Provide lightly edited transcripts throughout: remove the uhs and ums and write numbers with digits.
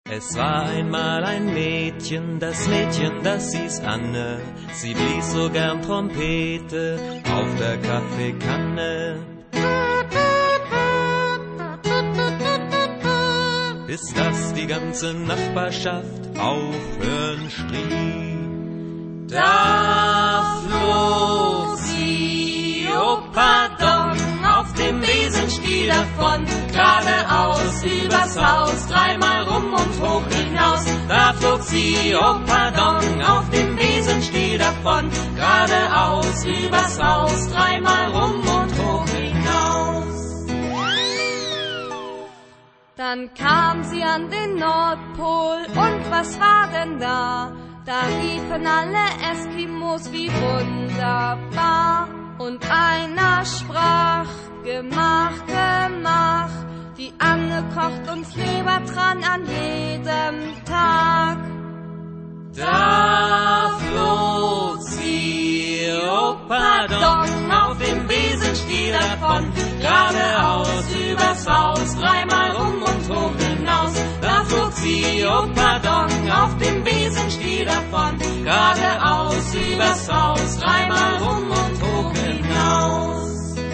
Es war einmal ein Mädchen, das hieß Anne. Sie blies so gern Trompete auf der Kaffeekanne. Bis dass die ganze Nachbarschaft aufhören schrie. Da flog sie, oh pardon, auf dem Besenstiel davon, geradeaus übers Haus, dreimal rum und hoch hinaus. Da flog sie, oh pardon, auf dem Besenstiel davon, geradeaus übers Haus, dreimal rum und hoch hinaus. Dann kam sie an den Nordpol und was war denn da? Da riefen alle Eskimos, wie wunderbar. Und einer sprach, Gemach, Gemach, die Anne kocht uns Lebertran an jedem Tag. Da flog sie, oh pardon, auf dem Besenstiel davon, geradeaus übers Haus, dreimal rum und hoch hinaus. Da flog sie, oh pardon, auf dem Besenstiel davon, geradeaus übers Haus, dreimal rum und hoch hinaus.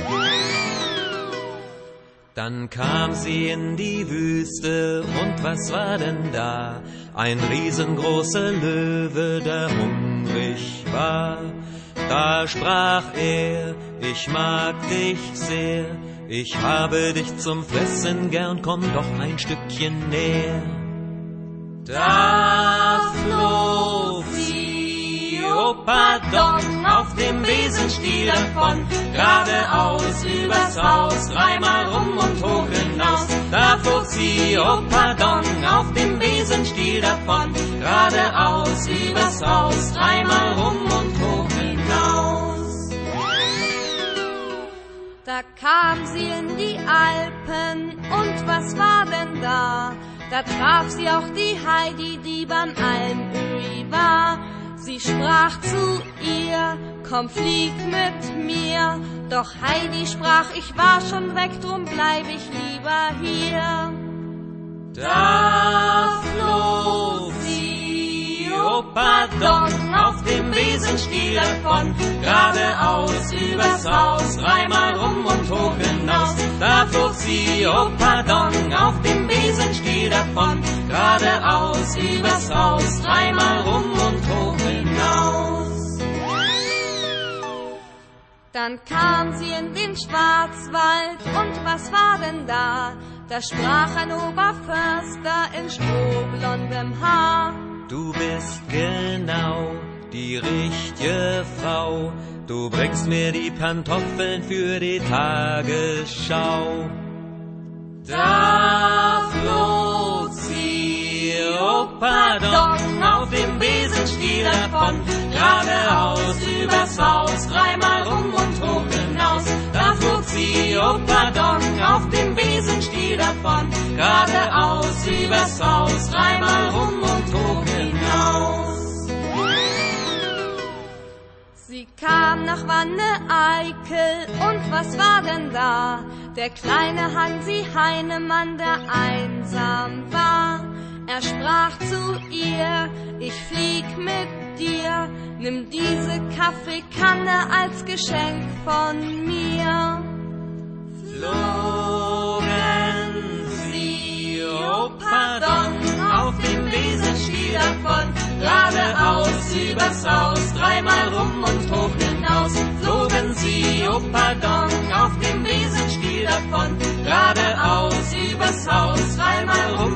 Dann kam sie in die Wüste und was war denn da? Ein riesengroßer Löwe, der hungrig war. Da sprach er, ich mag dich sehr, ich habe dich zum Fressen gern, komm doch ein Stückchen näher. Da flog sie, oh pardon, auf dem Besenstiel davon, geradeaus übers Haus, dreimal rum und hoch hinaus. Da flog sie, oh pardon, auf dem Besenstiel davon, geradeaus übers Haus, dreimal rum und hoch hinaus. Da kam sie in die Alpen und was war denn da? Da traf sie auch die Heidi, die beim Almöhi war. Sie sprach zu ihr, komm flieg mit mir. Doch Heidi sprach, ich war schon weg, drum bleib ich lieber hier. Da flog sie, oh pardon, auf dem Besenstiel davon, geradeaus übers Haus, dreimal rum und hoch hinaus. Da flog sie, oh pardon, auf dem Besenstiel davon, geradeaus übers Haus, dreimal rum und hoch hinaus. Dann kam sie in den Schwarzwald und was war denn da? Da sprach ein Oberförster in strohblondem Haar. Du bist genau die richtige Frau, du bringst mir die Pantoffeln für die Tagesschau. Da flog sie, oh pardon, auf dem Besenstiel davon, geradeaus übers Haus, dreimal rum und hoch hinaus. Da flog sie, oh pardon, auf dem Besenstiel davon, geradeaus übers Haus, dreimal rum und hoch hinaus. Sie kam nach Wanne-Eickel und was war denn da? Der kleine Hansi Heinemann, der einsam war. Er sprach zu ihr, ich flieg mit dir, nimm diese Kaffeekanne als Geschenk von mir. Flogen sie, oh pardon, auf dem Besenstiel davon, geradeaus übers Haus, dreimal rum und hoch hinaus. Flogen sie, oh pardon, auf dem Besenstiel davon, geradeaus übers Haus, dreimal rum